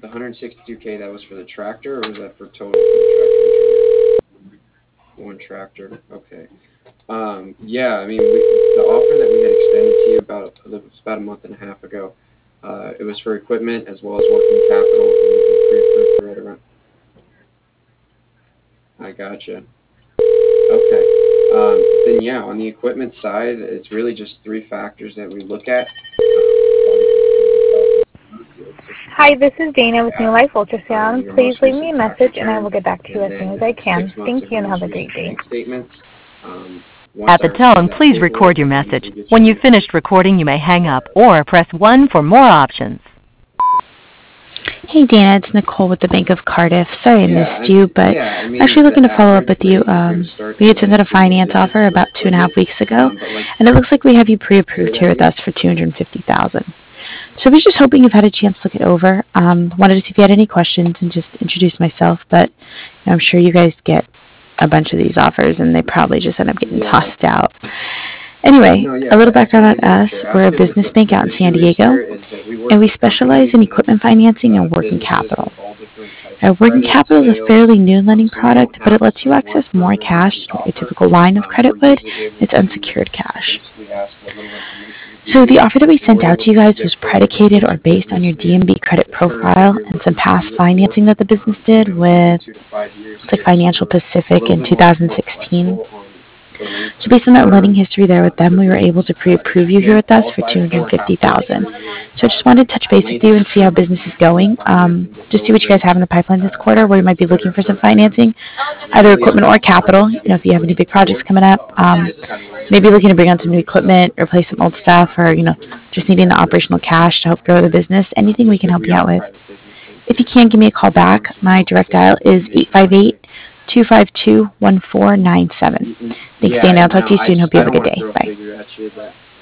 the 162K, that was for the tractor, or was that for total for the tractor and trailer? One tractor. Okay. Yeah, I mean, the offer that we had extended to you it was about a month and a half ago. It was for equipment as well as working capital, and we pre-approved for right around. I gotcha. Okay. Then yeah, on the equipment side, it's really just three factors that we look at. Field system, Hi, this is Dana with New Life Ultrasound. your Please most leave me a recent tax message and I will return, get back to you and as soon then as I can. 6 months Thank of you your and have most a great recent day. bank statements. Once At the I receive tone, that please record paperwork, your I can message. usually get When you you've finished recording, you may hang up or press 1 for more options. Hey Dana, it's Nicole with the Bank of Cardiff. Sorry I missed you, but yeah, I I'm mean, actually looking the to follow up average with you. rate if we were to start We had sent out a in single finance digits offer for about 2.5 equipment, weeks ago, but like, and it looks like we have you say pre-approved that here with again? us for $250,000. So I was just hoping you've had a chance to look it over. Wanted to see if you had any questions and just introduce myself, but I'm sure you guys get a bunch of these offers and they probably just end up getting Yeah. tossed out. Anyway, No, a little yeah, I background on totally get us. you. We're a Actually, business bank out the in San issue is Diego, here is that we work and we with specialize companies in and equipment financing and working businesses capital. with all different types of Working credit, capital is a sales. fairly new lending So we don't product, but it have lets you access one more program that cash we than a offer. typical line of credit We're would. usually able It's to unsecured cash. basically ask what little information we give So the you, offer that we and sent we're out able to you to guys was predict predicated what or your based on business your is, DMB credit the term that profile you're and some looking to past do it for. financing that the business Some did of it could be with 2 to 5 years like here, so Financial we're a Pacific little in bit more 2016. flexible on the length So of based on that lending term history there with them, that we were able to pre-approve you here with us for qualify for $250,000. for your So I just wanted to touch base with length you of and see how term that business you is need to going. finance and get Just see lower what you guys have rates, in the pipeline this quarter, where you might be looking better for some terms. financing, either Usually equipment or capital. If you have any big projects coming up, maybe looking to bring on some new equipment, replace some old stuff, or just needing the operational cash to help grow the business. Anything we can help you out with. If you can, give me a call back. My direct dial is 858-252-1497. Thanks, Dana. I'll talk to you soon. Hope you have a good day. Bye.